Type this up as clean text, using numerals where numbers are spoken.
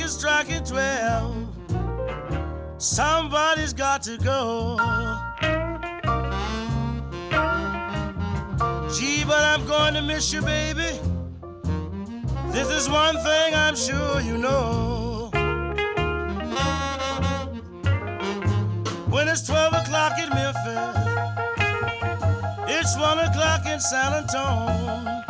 is striking 12. Somebody's got to go. Gee, but I'm going to miss you, baby. This is one thing I'm sure you know. When it's 12 o'clock in Memphis, it's 1 o'clock in San Antone.